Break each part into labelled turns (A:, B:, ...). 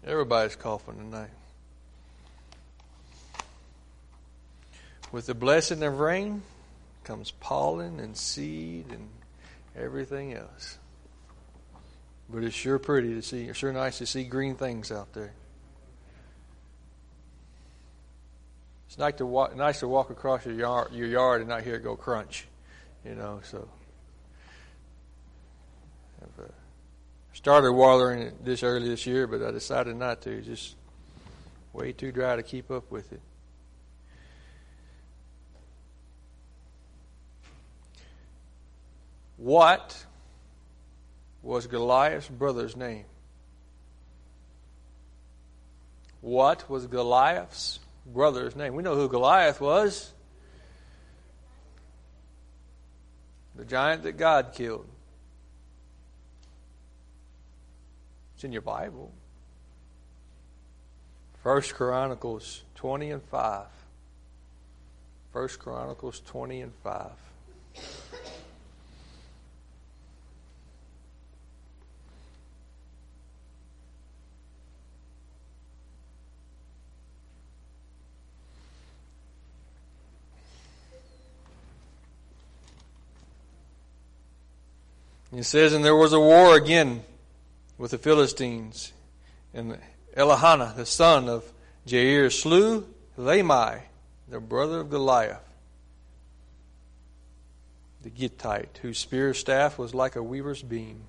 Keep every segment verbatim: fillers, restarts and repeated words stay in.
A: Everybody's coughing tonight. With the blessing of rain comes pollen and seed and everything else. But it's sure pretty to see. It's sure nice to see green things out there. It's nice to walk, nice to walk across your yard, your yard and not hear it go crunch. You know, so. I've uh, started watering it this early this year, but I decided not to. It's just way too dry to keep up with it. What was Goliath's brother's name? What was Goliath's brother's name? We know who Goliath was. The giant that God killed. It's in your Bible. First Chronicles twenty and five. First Chronicles twenty and five. It says, and there was a war again with the Philistines, and Elihana, the son of Jair, slew Lamai, the brother of Goliath, the Gittite, whose spear staff was like a weaver's beam.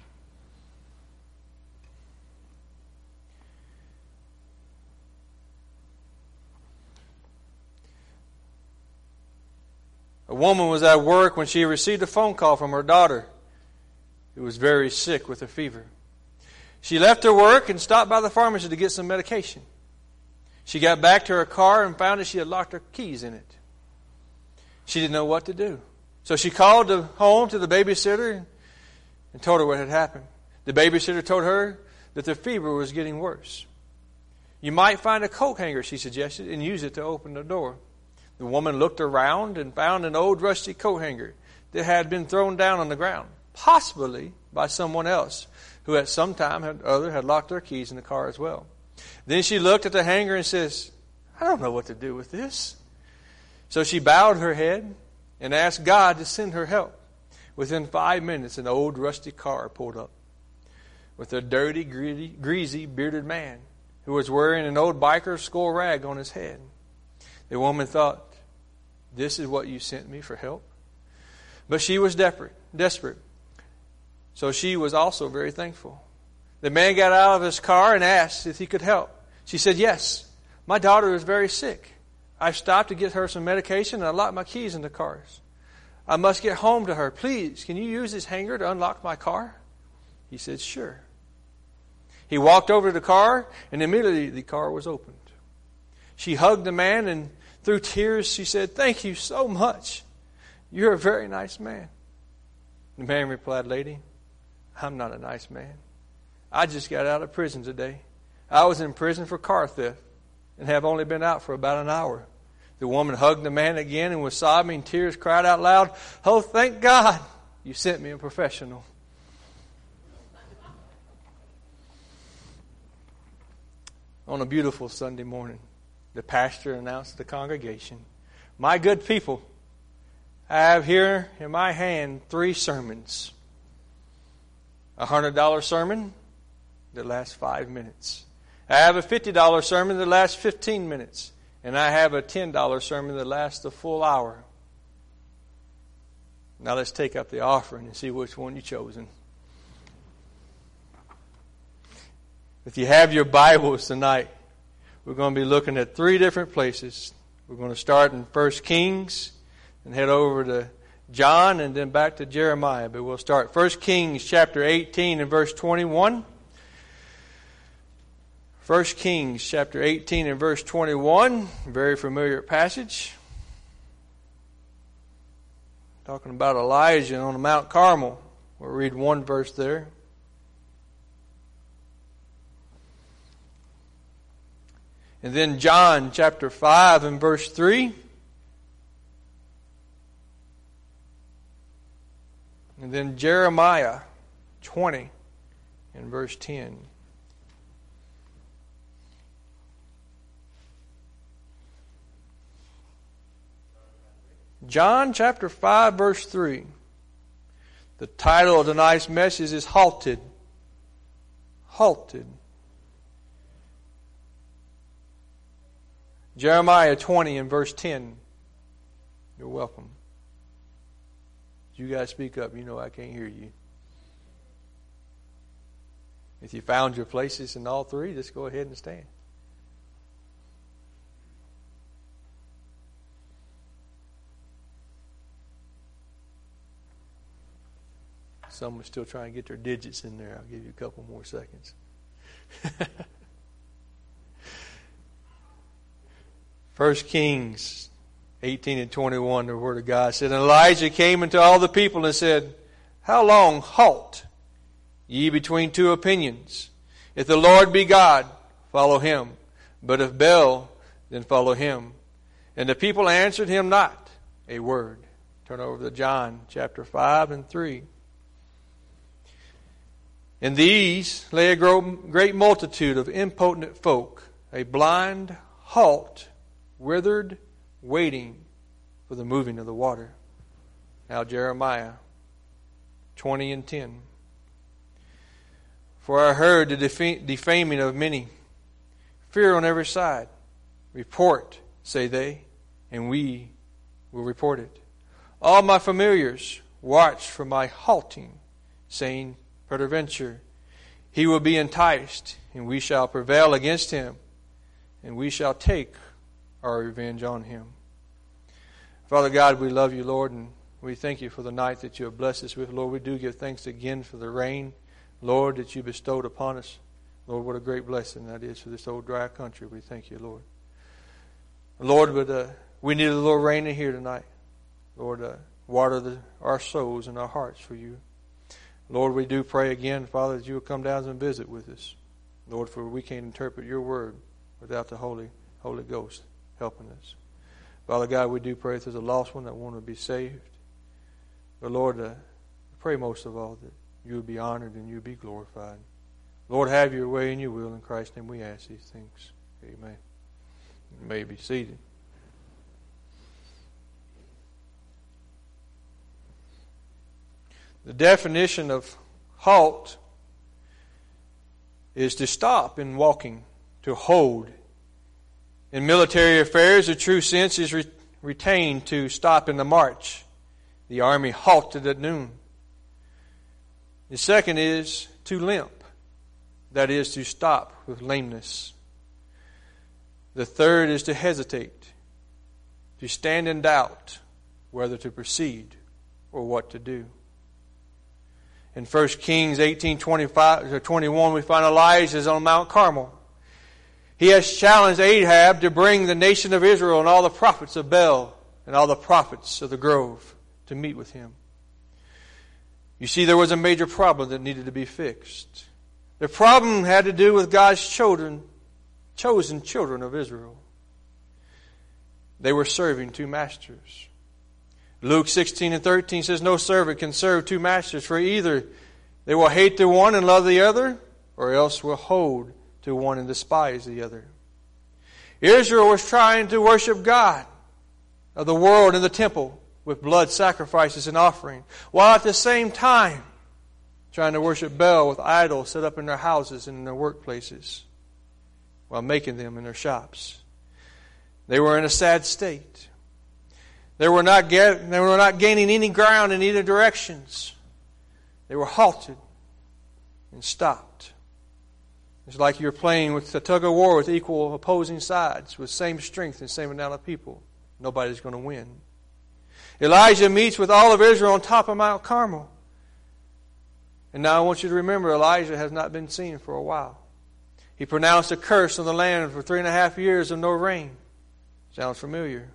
A: A woman was at work when she received a phone call from her daughter, who was very sick with a fever. She left her work and stopped by the pharmacy to get some medication. She got back to her car and found that she had locked her keys in it. She didn't know what to do. So she called the home to the babysitter and told her what had happened. The babysitter told her that the fever was getting worse. You might find a coat hanger, she suggested, and use it to open the door. The woman looked around and found an old rusty coat hanger that had been thrown down on the ground, possibly by someone else who at some time or other had locked their keys in the car as well. Then she looked at the hanger and says, I don't know what to do with this. So she bowed her head and asked God to send her help. Within five minutes, an old rusty car pulled up with a dirty, greasy, greasy bearded man who was wearing an old biker's skull rag on his head. The woman thought, this is what you sent me for help? But she was desperate, desperate. So she was also very thankful. The man got out of his car and asked if he could help. She said, yes, my daughter is very sick. I've stopped to get her some medication and I locked my keys in the cars. I must get home to her. Please, can you use this hanger to unlock my car? He said, sure. He walked over to the car and immediately the car was opened. She hugged the man and through tears she said, thank you so much. You're a very nice man. The man replied, lady, I'm not a nice man. I just got out of prison today. I was in prison for car theft and have only been out for about an hour. The woman hugged the man again and with sobbing tears cried out loud, oh, thank God you sent me a professional. On a beautiful Sunday morning, the pastor announced to the congregation, my good people, I have here in my hand three sermons. A one hundred dollars sermon that lasts five minutes. I have a fifty dollars sermon that lasts fifteen minutes. And I have a ten dollars sermon that lasts a full hour. Now let's take up the offering and see which one you've chosen. If you have your Bibles tonight, we're going to be looking at three different places. We're going to start in First Kings and head over to John and then back to Jeremiah. But we'll start First Kings chapter eighteen and verse twenty-one. First Kings chapter eighteen and verse twenty-one. Very familiar passage. Talking about Elijah on Mount Carmel. We'll read one verse there. And then John chapter five and verse three. And then Jeremiah twenty and verse ten. John chapter five, verse three. The title of tonight's message is Halted. Halted. Jeremiah twenty and verse ten. You're welcome. You guys speak up. You know I can't hear you. If you found your places in all three, just go ahead and stand. Some are still trying to get their digits in there. I'll give you a couple more seconds. First Kings eighteen and twenty-one, the Word of God said, and Elijah came unto all the people and said, how long halt ye between two opinions? If the Lord be God, follow him. But if Baal, then follow him. And the people answered him not a word. Turn over to John chapter five and three. In these lay a great multitude of impotent folk, a blind, halt, withered, waiting for the moving of the water. Now Jeremiah twenty and ten. For I heard the defa- defaming of many, fear on every side. Report, say they, and we will report it. All my familiars watch for my halting, saying, peradventure, he will be enticed, and we shall prevail against him, and we shall take our revenge on him. Father God, we love you, Lord, and we thank you for the night that you have blessed us with. Lord, we do give thanks again for the rain, Lord, that you bestowed upon us. Lord, what a great blessing that is for this old dry country. We thank you, Lord. Lord, but uh, we need a little rain in here tonight. Lord, uh, water the, our souls and our hearts for you. Lord, we do pray again, Father, that you will come down and visit with us. Lord, for we can't interpret your word without the Holy Holy Ghost helping us. Father God, we do pray if there's a lost one that want to be saved. But Lord, uh, pray most of all that you will be honored and you will be glorified. Lord, have your way and your will. In Christ's name we ask these things. Amen. You may be seated. The definition of halt is to stop in walking, to hold. In military affairs, the true sense is re- retained to stop in the march. The army halted at noon. The second is to limp. That is to stop with lameness. The third is to hesitate, to stand in doubt whether to proceed or what to do. In First Kings eighteen twenty-five or twenty-one, we find Elijah is on Mount Carmel. He has challenged Ahab to bring the nation of Israel and all the prophets of Baal and all the prophets of the grove to meet with him. You see, there was a major problem that needed to be fixed. The problem had to do with God's children, chosen children of Israel. They were serving two masters. Luke sixteen and thirteen says, no servant can serve two masters, for either they will hate the one and love the other, or else will hold to one and despise the other. Israel was trying to worship God of the world in the temple with blood sacrifices and offering, while at the same time trying to worship Baal with idols set up in their houses and in their workplaces, while making them in their shops. They were in a sad state. They were not get, they were not gaining any ground in either directions. They were halted and stopped. It's like you're playing with a tug of war with equal opposing sides, with same strength and same amount of people. Nobody's going to win. Elijah meets with all of Israel on top of Mount Carmel. And now I want you to remember, Elijah has not been seen for a while. He pronounced a curse on the land for three and a half years of no rain. Sounds familiar.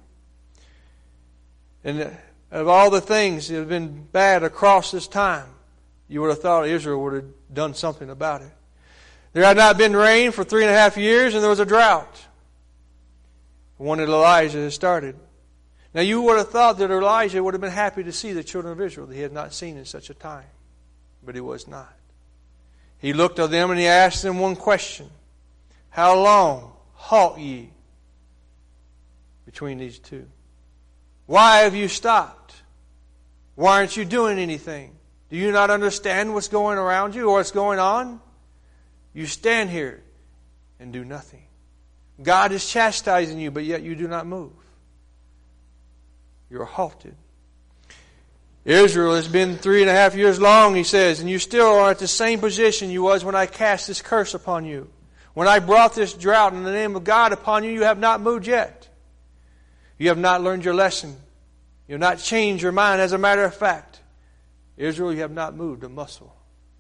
A: And of all the things that have been bad across this time, you would have thought Israel would have done something about it. There had not been rain for three and a half years, and there was a drought. One that Elijah had started. Now you would have thought that Elijah would have been happy to see the children of Israel that he had not seen in such a time. But he was not. He looked at them and he asked them one question. How long halt ye between these two? Why have you stopped? Why aren't you doing anything? Do you not understand what's going around you or what's going on? You stand here and do nothing. God is chastising you, but yet you do not move. You're halted. Israel has been three and a half years long, he says, and you still are at the same position you was when I cast this curse upon you. When I brought this drought in the name of God upon you, you have not moved yet. You have not learned your lesson. You have not changed your mind. As a matter of fact, Israel, you have not moved a muscle.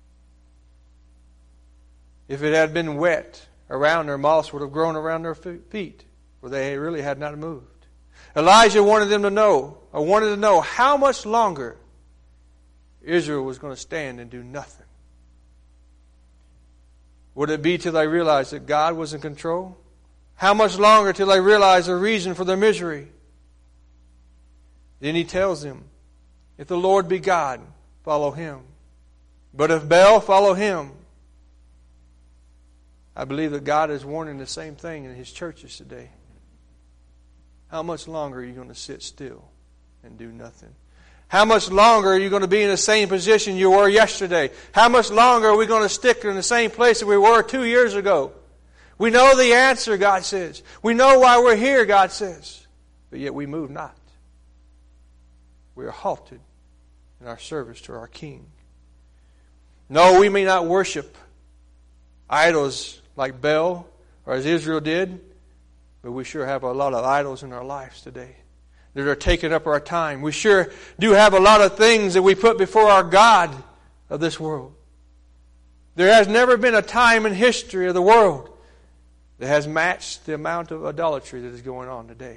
A: If it had been wet around, their moss would have grown around their feet, for they really had not moved. Elijah wanted them to know, or wanted to know how much longer Israel was going to stand and do nothing. Would it be till they realized that God was in control? How much longer till they realized the reason for their misery? Then he tells them, if the Lord be God, follow Him. But if Baal, follow him. I believe that God is warning the same thing in His churches today. How much longer are you going to sit still and do nothing? How much longer are you going to be in the same position you were yesterday? How much longer are we going to stick in the same place that we were two years ago? We know the answer, God says. We know why we're here, God says. But yet we move not. We are halted in our service to our King. No, we may not worship idols like Baal or as Israel did, but we sure have a lot of idols in our lives today that are taking up our time. We sure do have a lot of things that we put before our God of this world. There has never been a time in history of the world that has matched the amount of idolatry that is going on today.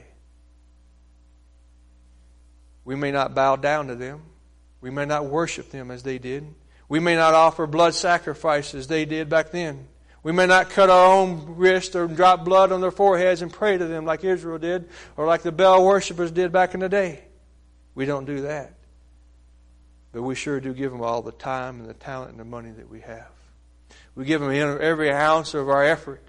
A: We may not bow down to them. We may not worship them as they did. We may not offer blood sacrifices as they did back then. We may not cut our own wrists or drop blood on their foreheads and pray to them like Israel did or like the Baal worshippers did back in the day. We don't do that. But we sure do give them all the time and the talent and the money that we have. We give them every ounce of our effort.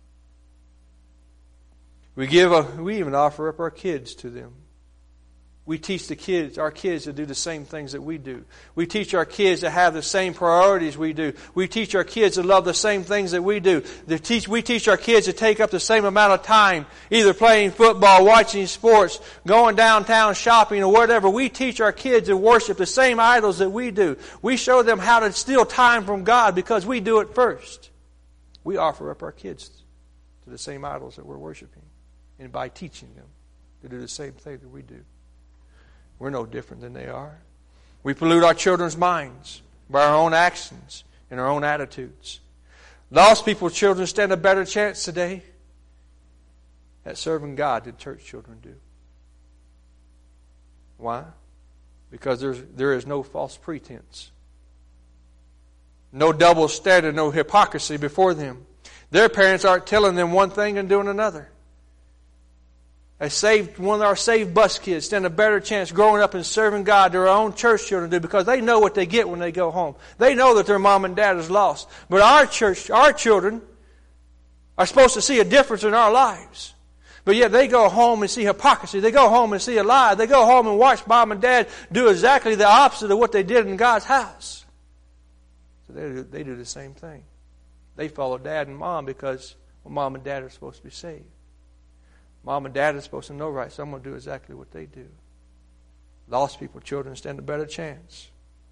A: We give a, we even offer up our kids to them. We teach the kids, our kids to do the same things that we do. We teach our kids to have the same priorities we do. We teach our kids to love the same things that we do. They teach, we teach our kids to take up the same amount of time, either playing football, watching sports, going downtown shopping, or whatever. We teach our kids to worship the same idols that we do. We show them how to steal time from God because we do it first. We offer up our kids to the same idols that we're worshiping, and by teaching them to do the same thing that we do. We're no different than they are. We pollute our children's minds by our own actions and our own attitudes. Lost people's children stand a better chance today at serving God than church children do. Why? Because there's, there is no false pretense. No double standard, no hypocrisy before them. Their parents aren't telling them one thing and doing another. A saved, one of our saved bus kids stand a better chance growing up and serving God than our own church children do because they know what they get when they go home. They know that their mom and dad is lost. But our church, our children are supposed to see a difference in our lives. But yet they go home and see hypocrisy. They go home and see a lie. They go home and watch mom and dad do exactly the opposite of what they did in God's house. So they do, they do the same thing. They follow dad and mom because well, mom and dad are supposed to be saved. Mom and dad are supposed to know right, so I'm going to do exactly what they do. Lost people, children, stand a better chance.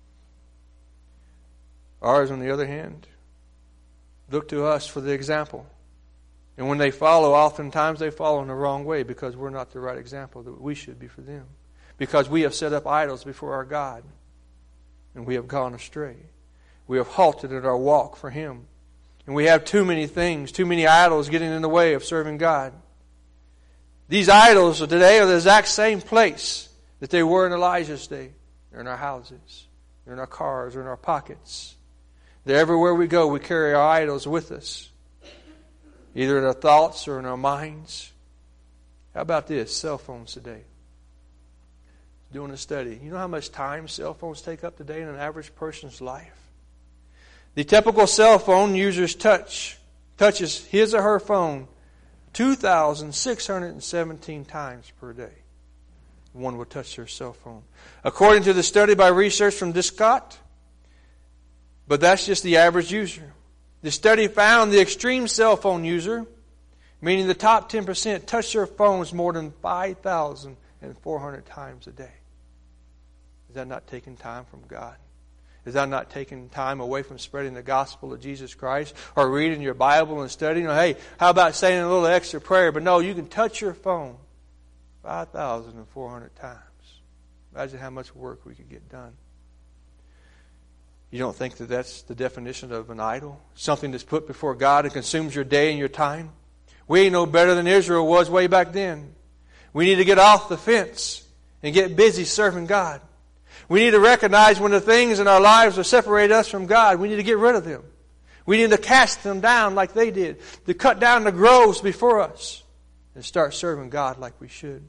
A: Ours, on the other hand, look to us for the example. And when they follow, oftentimes they follow in the wrong way because we're not the right example that we should be for them. Because we have set up idols before our God, and we have gone astray. We have halted in our walk for Him. And we have too many things, too many idols getting in the way of serving God. These idols of today are the exact same place that they were in Elijah's day. They're in our houses. They're in our cars. They're in our pockets. They're everywhere we go. We carry our idols with us. Either in our thoughts or in our minds. How about this? Cell phones today. Doing a study. You know how much time cell phones take up today in an average person's life? The typical cell phone user's touch touches his or her phone two thousand six hundred seventeen times per day. one will touch their cell phone. According to the study by research from Discott, but that's just the average user. The study found the extreme cell phone user, meaning the top ten percent, touch their phones more than five thousand four hundred times a day. Is that not taking time from God? Is that not taking time away from spreading the gospel of Jesus Christ or reading your Bible and studying? Or, hey, how about saying a little extra prayer? But no, you can touch your phone five thousand four hundred times. Imagine how much work we could get done. You don't think that that's the definition of an idol? Something that's put before God and consumes your day and your time? We ain't no better than Israel was way back then. We need to get off the fence and get busy serving God. We need to recognize when the things in our lives that separate us from God, we need to get rid of them. We need to cast them down like they did. To cut down the groves before us and start serving God like we should.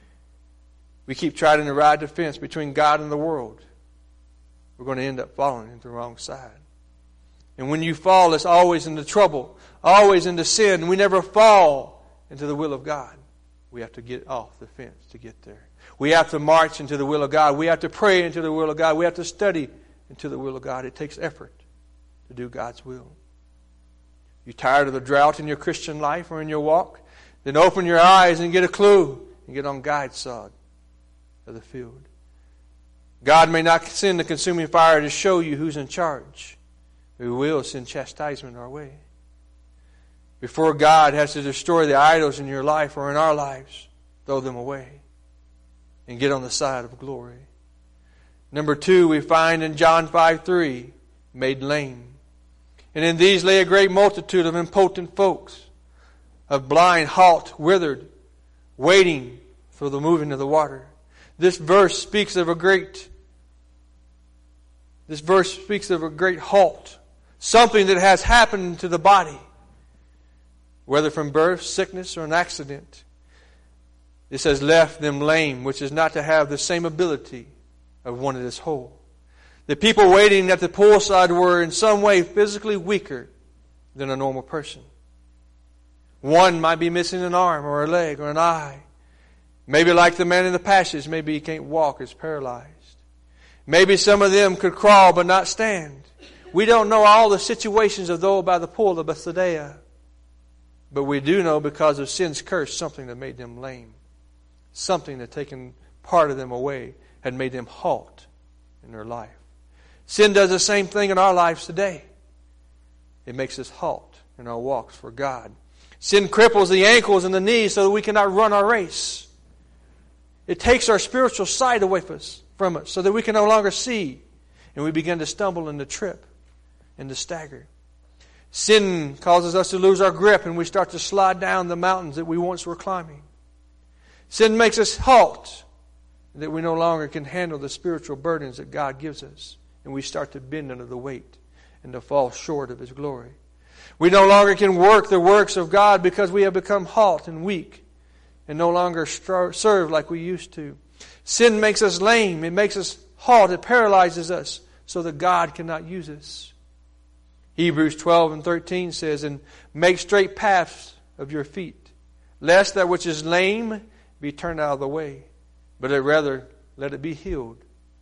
A: We keep trying to ride the fence between God and the world. We're going to end up falling into the wrong side. And when you fall, it's always into trouble, always into sin. We never fall into the will of God. We have to get off the fence to get there. We have to march into the will of God. We have to pray into the will of God. We have to study into the will of God. It takes effort to do God's will. You tired of the drought in your Christian life or in your walk? Then open your eyes and get a clue and get on God's side of the field. God may not send the consuming fire to show you who's in charge. He will send chastisement our way. Before God has to destroy the idols in your life or in our lives, throw them away and get on the side of glory. Number two, we find in John five three, made lame. And in these lay a great multitude of impotent folks, of blind, halt, withered, waiting for the moving of the water. This verse speaks of a great This verse speaks of a great halt. Something that has happened to the body. Whether from birth, sickness, or an accident. It says, left them lame, which is not to have the same ability of one that is whole. The people waiting at the poolside were in some way physically weaker than a normal person. One might be missing an arm or a leg or an eye. Maybe like the man in the passage, maybe he can't walk, is paralyzed. Maybe some of them could crawl but not stand. We don't know all the situations of those by the pool of Bethesda. But we do know because of sin's curse something that made them lame. Something that had taken part of them away had made them halt in their life. Sin does the same thing in our lives today. It makes us halt in our walks for God. Sin cripples the ankles and the knees so that we cannot run our race. It takes our spiritual sight away from us. from us so that we can no longer see and we begin to stumble and to trip and to stagger. Sin causes us to lose our grip and we start to slide down the mountains that we once were climbing. Sin makes us halt that we no longer can handle the spiritual burdens that God gives us and we start to bend under the weight and to fall short of His glory. We no longer can work the works of God because we have become halt and weak and no longer serve like we used to. Sin makes us lame. It makes us halt. It paralyzes us so that God cannot use us. Hebrews twelve and thirteen says, and make straight paths of your feet, lest that which is lame be turned out of the way, but rather let it be healed.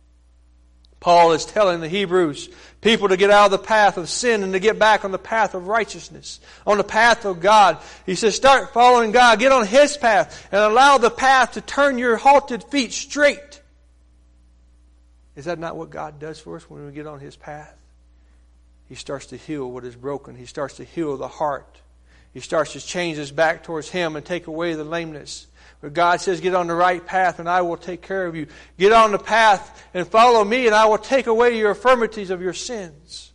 A: Paul is telling the Hebrews people to get out of the path of sin and to get back on the path of righteousness, on the path of God. He says, start following God. Get on His path and allow the path to turn your halted feet straight. Is that not what God does for us when we get on His path? He starts to heal what is broken. He starts to heal the heart. He starts to change us back towards Him and take away the lameness. But God says, get on the right path and I will take care of you. Get on the path and follow me and I will take away your infirmities of your sins.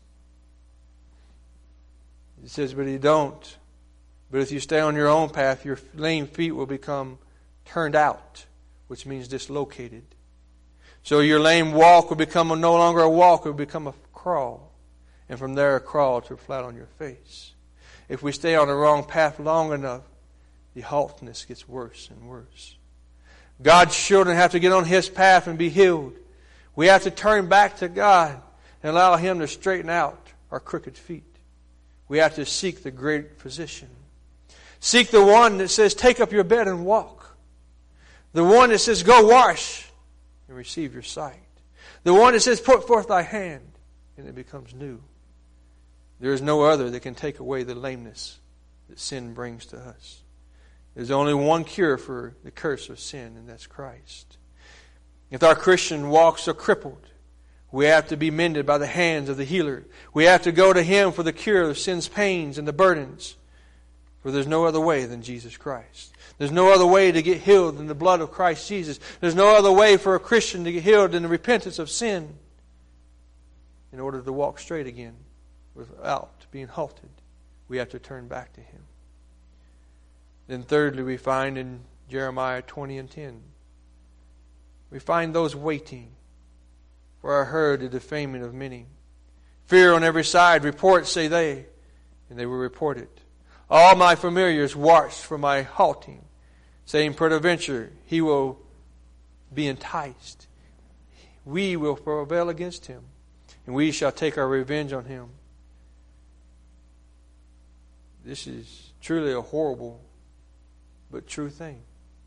A: He says, but you don't. But if you stay on your own path, your lame feet will become turned out, which means dislocated. So your lame walk will become a, no longer a walk, it will become a crawl. And from there a crawl to flat on your face. If we stay on the wrong path long enough, the haltness gets worse and worse. God's children have to get on His path and be healed. We have to turn back to God and allow Him to straighten out our crooked feet. We have to seek the great physician. Seek the one that says, take up your bed and walk. The one that says, go wash and receive your sight. The one that says, put forth thy hand and it becomes new. There is no other that can take away the lameness that sin brings to us. There's only one cure for the curse of sin, and that's Christ. If our Christian walks are crippled, we have to be mended by the hands of the healer. We have to go to Him for the cure of sin's pains and the burdens. For there's no other way than Jesus Christ. There's no other way to get healed than the blood of Christ Jesus. There's no other way for a Christian to get healed than the repentance of sin in order to walk straight again without being halted. We have to turn back to Him. Then thirdly, we find in Jeremiah twenty and ten, we find those waiting. For I heard the defaming of many. Fear on every side, reports say they, and they will report it. All my familiars watched for my halting, saying, peradventure, he will be enticed. We will prevail against him, and we shall take our revenge on him. This is truly a horrible but true thing.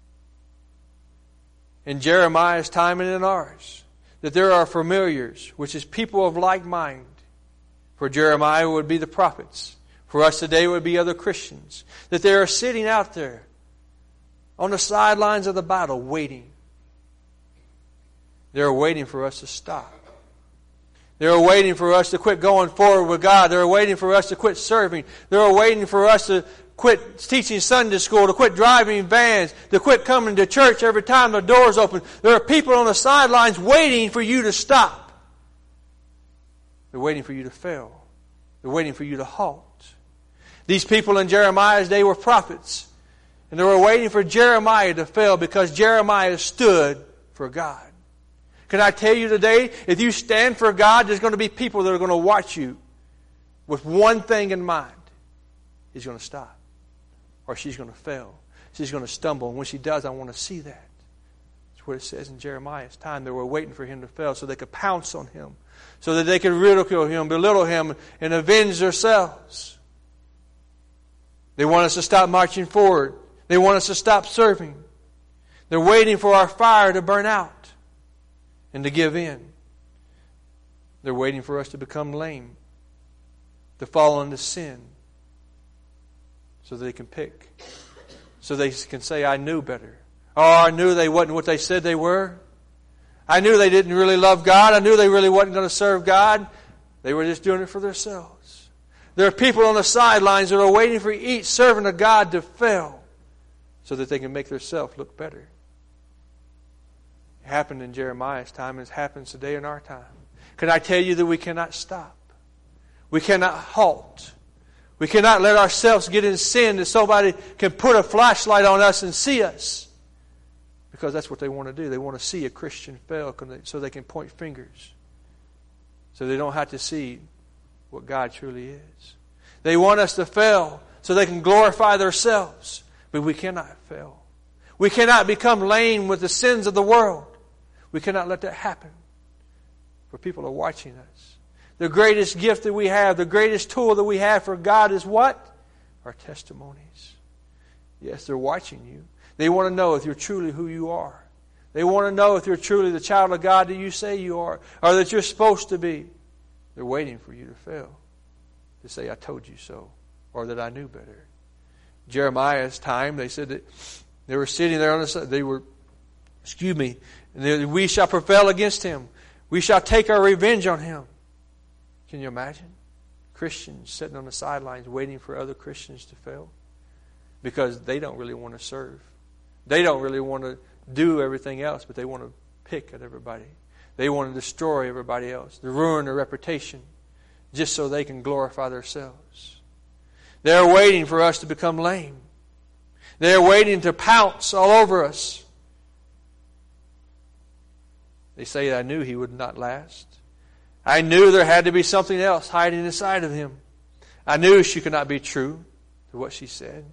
A: In Jeremiah's time and in ours, that there are familiars, which is people of like mind. For Jeremiah would be the prophets. For us today would be other Christians. That they are sitting out there on the sidelines of the battle waiting. They are waiting for us to stop. They are waiting for us to quit going forward with God. They are waiting for us to quit serving. They are waiting for us to quit teaching Sunday school, to quit driving vans, to quit coming to church every time the doors open. There are people on the sidelines waiting for you to stop. They're waiting for you to fail. They're waiting for you to halt. These people in Jeremiah's day were prophets. And they were waiting for Jeremiah to fail because Jeremiah stood for God. Can I tell you today, if you stand for God, there's going to be people that are going to watch you with one thing in mind. He's going to stop. Or she's going to fail. She's going to stumble. And when she does, I want to see that. That's what it says in Jeremiah's time. They were waiting for him to fail so they could pounce on him. So that they could ridicule him, belittle him, and avenge themselves. They want us to stop marching forward. They want us to stop serving. They're waiting for our fire to burn out and to give in. They're waiting for us to become lame, to fall into sin, so they can pick. So they can say, I knew better. Oh, I knew they wasn't what they said they were. I knew they didn't really love God. I knew they really wasn't going to serve God. They were just doing it for themselves. There are people on the sidelines that are waiting for each servant of God to fail so that they can make themselves look better. It happened in Jeremiah's time and it happens today in our time. Can I tell you that we cannot stop? We cannot halt. We cannot let ourselves get in sin that somebody can put a flashlight on us and see us. Because that's what they want to do. They want to see a Christian fail so they can point fingers. So they don't have to see what God truly is. They want us to fail so they can glorify themselves. But we cannot fail. We cannot become lame with the sins of the world. We cannot let that happen. For people are watching us. The greatest gift that we have, the greatest tool that we have for God is what? Our testimonies. Yes, they're watching you. They want to know if you're truly who you are. They want to know if you're truly the child of God that you say you are, or that you're supposed to be. They're waiting for you to fail, to say, I told you so, or that I knew better. Jeremiah's time, they said that they were sitting there on the side, they were, excuse me, and they, we shall prevail against him. We shall take our revenge on him. Can you imagine? Christians sitting on the sidelines waiting for other Christians to fail because they don't really want to serve. They don't really want to do everything else, but they want to pick at everybody. They want to destroy everybody else, to ruin their reputation, just so they can glorify themselves. They're waiting for us to become lame. They're waiting to pounce all over us. They say, I knew he would not last. I knew there had to be something else hiding inside of him. I knew she could not be true to what she said.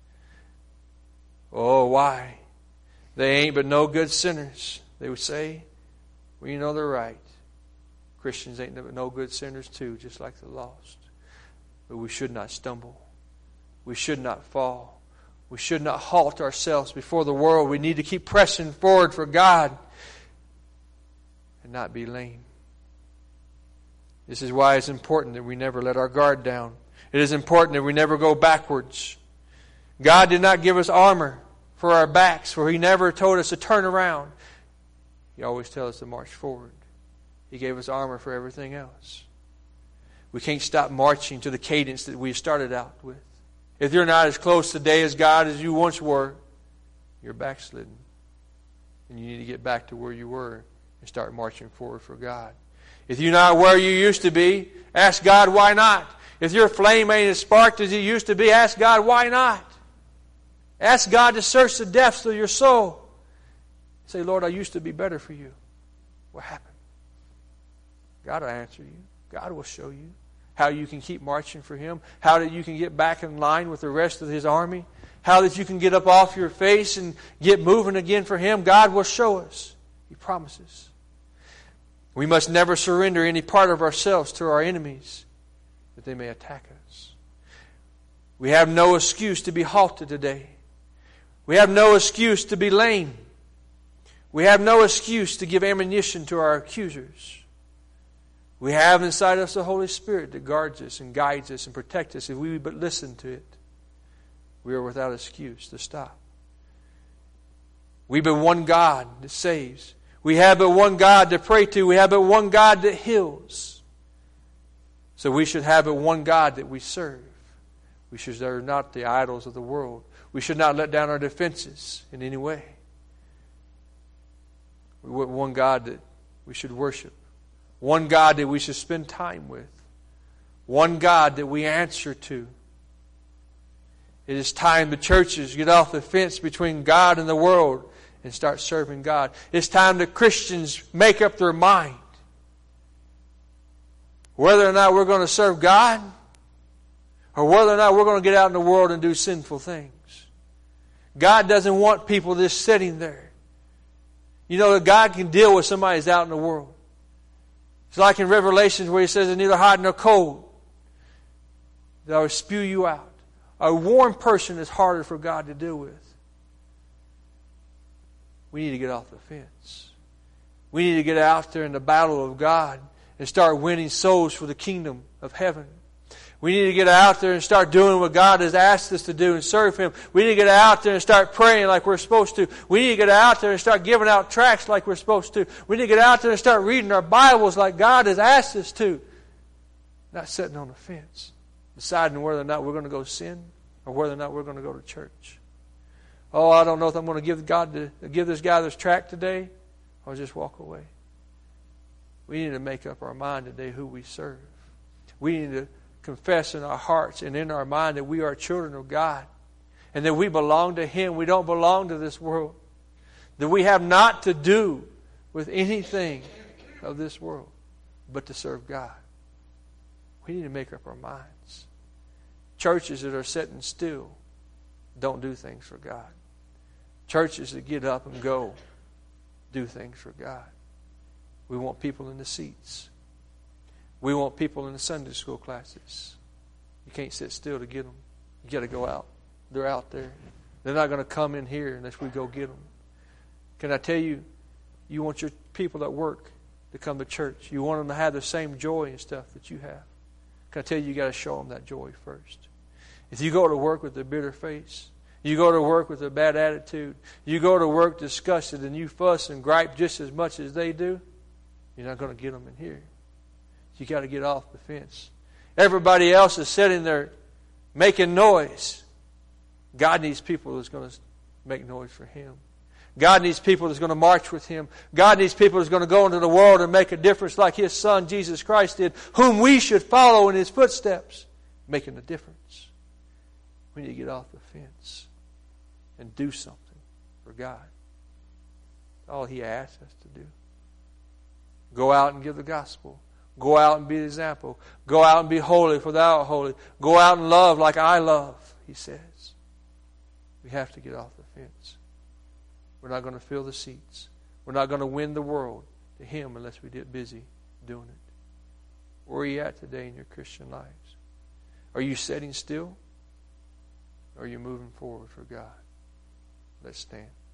A: Oh, why? They ain't but no good sinners, they would say. Well, you know they're right. Christians ain't but no good sinners too, just like the lost. But we should not stumble. We should not fall. We should not halt ourselves before the world. We need to keep pressing forward for God and not be lame. This is why it's important that we never let our guard down. It is important that we never go backwards. God did not give us armor for our backs, for He never told us to turn around. He always tells us to march forward. He gave us armor for everything else. We can't stop marching to the cadence that we started out with. If you're not as close today as God as you once were, you're backslidden. And you need to get back to where you were and start marching forward for God. If you're not where you used to be, ask God why not. If your flame ain't as sparked as it used to be, ask God why not. Ask God to search the depths of your soul. Say, Lord, I used to be better for you. What happened? God will answer you. God will show you how you can keep marching for Him, how that you can get back in line with the rest of His army, how that you can get up off your face and get moving again for Him. God will show us. He promises. We must never surrender any part of ourselves to our enemies, that they may attack us. We have no excuse to be halted today. We have no excuse to be lame. We have no excuse to give ammunition to our accusers. We have inside us the Holy Spirit that guards us and guides us and protects us. If we but listen to it, we are without excuse to stop. We but one God that saves. We have but one God to pray to. We have but one God that heals. So we should have but one God that we serve. We should serve not the idols of the world. We should not let down our defenses in any way. We want one God that we should worship. One God that we should spend time with. One God that we answer to. It is time the churches get off the fence between God and the world and start serving God. It's time the Christians make up their mind whether or not we're going to serve God or whether or not we're going to get out in the world and do sinful things. God doesn't want people just sitting there. You know that God can deal with somebody who's out in the world. It's like in Revelations where He says, "It's neither hot nor cold, that I will spew you out." A warm person is harder for God to deal with. We need to get off the fence. We need to get out there in the battle of God and start winning souls for the kingdom of heaven. We need to get out there and start doing what God has asked us to do and serve Him. We need to get out there and start praying like we're supposed to. We need to get out there and start giving out tracts like we're supposed to. We need to get out there and start reading our Bibles like God has asked us to. Not sitting on the fence, deciding whether or not we're going to go sin or whether or not we're going to go to church. Oh, I don't know if I'm going to give God to give this guy this tract today or just walk away. We need to make up our mind today who we serve. We need to confess in our hearts and in our mind that we are children of God and that we belong to Him. We don't belong to this world. That we have not to do with anything of this world but to serve God. We need to make up our minds. Churches that are sitting still don't do things for God. Churches that get up and go do things for God. We want people in the seats. We want people in the Sunday school classes. You can't sit still to get them. You got to go out. They're out there. They're not going to come in here unless we go get them. Can I tell you, you want your people at work to come to church. You want them to have the same joy and stuff that you have. Can I tell you, you got to show them that joy first. If you go to work with a bitter face, you go to work with a bad attitude, you go to work disgusted and you fuss and gripe just as much as they do, you're not going to get them in here. You got to get off the fence. Everybody else is sitting there making noise. God needs people that's going to make noise for Him. God needs people that's going to march with Him. God needs people that's going to go into the world and make a difference like His Son, Jesus Christ, did, whom we should follow in His footsteps, making a difference. We need to get off the fence and do something for God. That's all He asks us to do. Go out and give the gospel. Go out and be the example. Go out and be holy, for thou art holy. Go out and love like I love, He says. We have to get off the fence. We're not going to fill the seats. We're not going to win the world to Him unless we get busy doing it. Where are you at today in your Christian lives? Are you sitting still? Or are you moving forward for God? Let's stand.